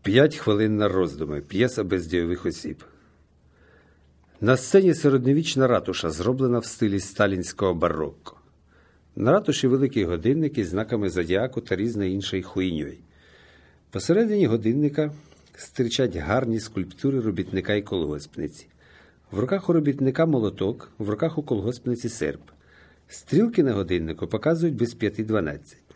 5 хвилин на роздуми. П'єса без дійових осіб. На сцені середньовічна ратуша, зроблена в стилі сталінського барокко. На ратуші великий годинник із знаками зодіаку та різною іншою хуйньою. Посередині годинника стирчать гарні скульптури робітника і колгоспниці. В руках у робітника молоток, в руках у колгоспниці серп. Стрілки на годиннику показують без 5:12.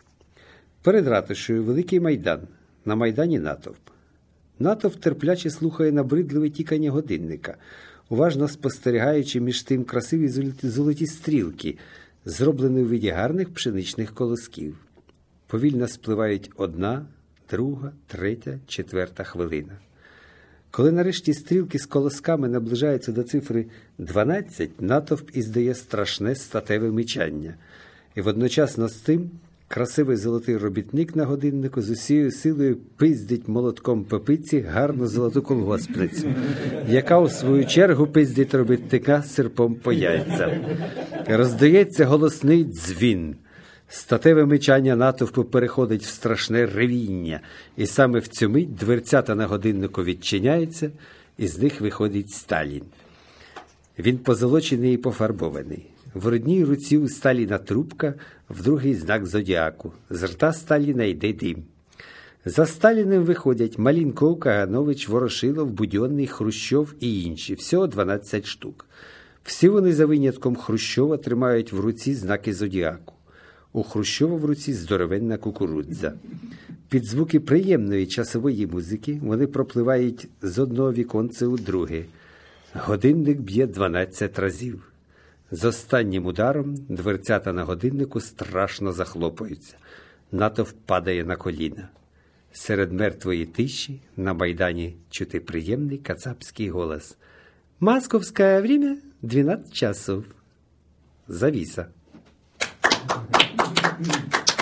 Перед ратушею великий майдан. На майдані натовп. Натовп терпляче слухає набридливе тікання годинника, уважно спостерігаючи між тим красиві золоті стрілки, зроблені у виді гарних пшеничних колосків. Повільно спливають 1, 2, 3, 4 хвилина. Коли нарешті стрілки з колосками наближаються до цифри 12, натовп іздає страшне статеве мичання. І водночасно з тим красивий золотий робітник на годиннику з усією силою пиздить молотком по пиці гарну золоту колгоспницю, яка у свою чергу пиздить робітника серпом по яйцям. Роздається голосний дзвін. Статеве мичання натовпу переходить в страшне ревіння, і саме в цю мить дверцята на годиннику відчиняються, і з них виходить Сталін. Він позолочений і пофарбований. В одній руці у Сталіна трубка, в другій знак зодіаку. З рта Сталіна йде дим. За Сталіним виходять Малінков, Каганович, Ворошилов, Будьонний, Хрущов і інші. Всього 12 штук. Всі вони за винятком Хрущова тримають в руці знаки зодіаку. У Хрущова в руці здоровенна кукурудза. Під звуки приємної часової музики вони пропливають з одного віконця у друге. Годинник б'є 12 разів. З останнім ударом дверцята на годиннику страшно захлопаються. Натовп падає на коліна. Серед мертвої тиші на майдані чути приємний кацапський голос. «Московське время 12 часов». Завіса.